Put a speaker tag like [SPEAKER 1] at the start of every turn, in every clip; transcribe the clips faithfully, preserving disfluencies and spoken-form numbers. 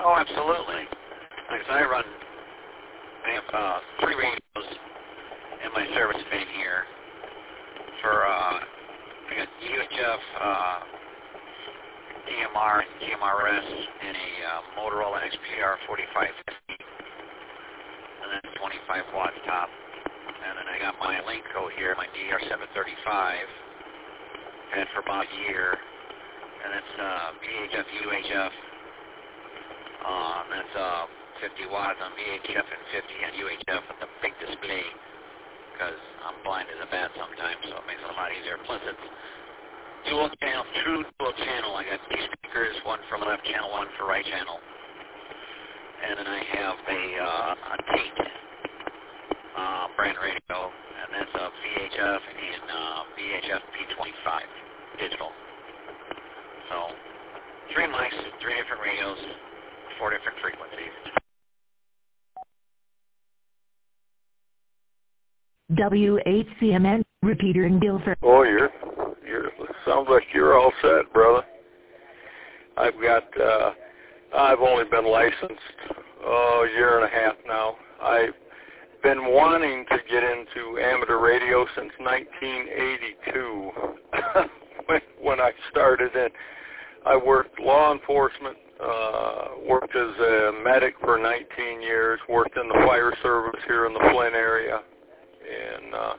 [SPEAKER 1] Oh, absolutely. Like I run, I have uh, three radios in my service bin here for, uh, I got U H F, uh, D M R, and G M R S, and a uh, Motorola X P R forty-five fifty, and then twenty-five watt top. And then I got my Linco here, my D R seven thirty-five, had for about a year. And that's uh, V H F, U H F. Uh, that's uh, fifty watts on V H F and fifty on U H F with the big display, because I'm blind as a bat sometimes, so it makes it a lot easier. Plus, it's dual channel, true dual channel. I got two speakers, one for left channel, one for right channel. And then I have a, uh, a Tate uh, brand radio, and that's a V H F and uh, V H F P twenty-five digital. So, three mics, three different radios, four different frequencies.
[SPEAKER 2] W H C M N, repeater in Guilford.
[SPEAKER 3] Oh, you're, you're, sounds like you're all set, brother. I've got, uh, I've only been licensed, oh, a year and a half now. I've been wanting to get into amateur radio since nineteen eighty-two, when, when I started in. I worked law enforcement, uh, worked as a medic for nineteen years, worked in the fire service here in the Flint area, and uh,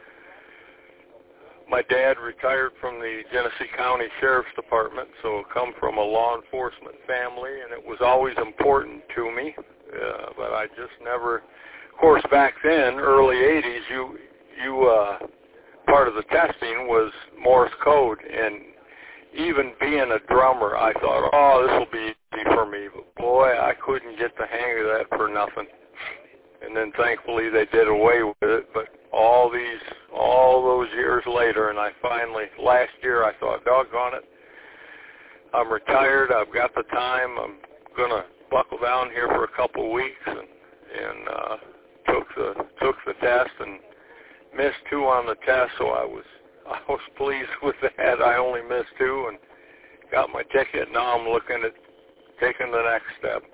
[SPEAKER 3] my dad retired from the Genesee County Sheriff's Department, so I come from a law enforcement family, and it was always important to me, uh, but I just never, of course, back then, early eighties, you, you, uh, part of the testing was Morse code, and even being a drummer, I thought, oh, this will be easy for me. But boy, I couldn't get the hang of that for nothing. And then thankfully they did away with it. But all these, all those years later, and I finally, last year I thought, doggone it, I'm retired, I've got the time, I'm going to buckle down here for a couple of weeks, and, and uh, took the took the test and missed two on the test, so I was I was pleased with that. I only missed two and got my ticket. Now I'm looking at taking the next step.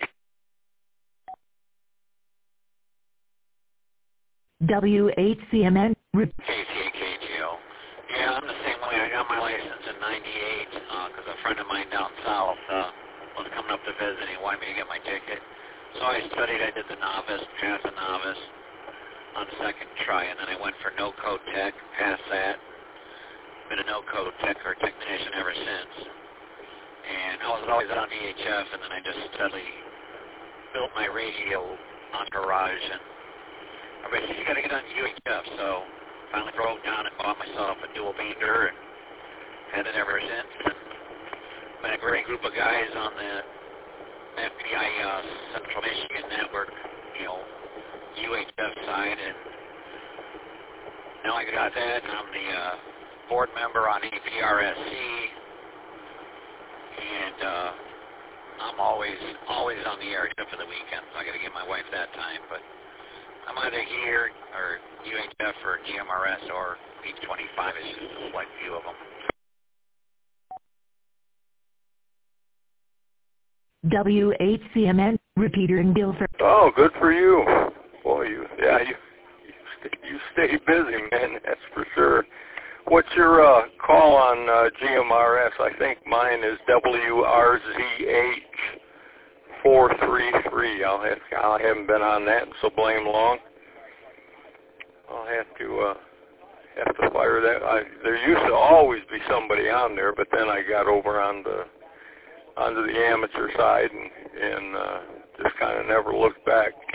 [SPEAKER 2] W H C M N.
[SPEAKER 1] K T A K G O. Yeah, I'm the same way. I got my license in ninety-eight because uh, a friend of mine down south uh, was coming up to visit. He wanted me to get my ticket. So I studied. I did the novice, passed the novice on second try, and then I went for no-code tech, passed that. Been a no-code tech or technician ever since. And I was always on V H F, and then I just steadily built my radio entourage, and I basically got to get on U H F, so finally broke down and bought myself a dual bander, and had it ever since. And met a great group of guys on the F B I uh, Central Michigan Network, you know, U H F side, and now I got that, and I'm the uh, board member on A P R S C, and uh, I'm always always on the air except for the weekends. I got to give my wife that time, but I'm either here or U H F or G M R S or P twenty-five. It's just a select few of them.
[SPEAKER 2] W H C M N, repeater in Guilford.
[SPEAKER 3] Oh, good for you. Boy, you, yeah, you, you, stay, you stay busy, man, that's for sure. What's your uh, call on uh, G M R S? I think mine is W R Z H four three three. I'll have, I haven't been on that in so blame long. I'll have to uh, have to fire that. I, there used to always be somebody on there, but then I got over on the onto the amateur side and, and uh, just kind of never looked back.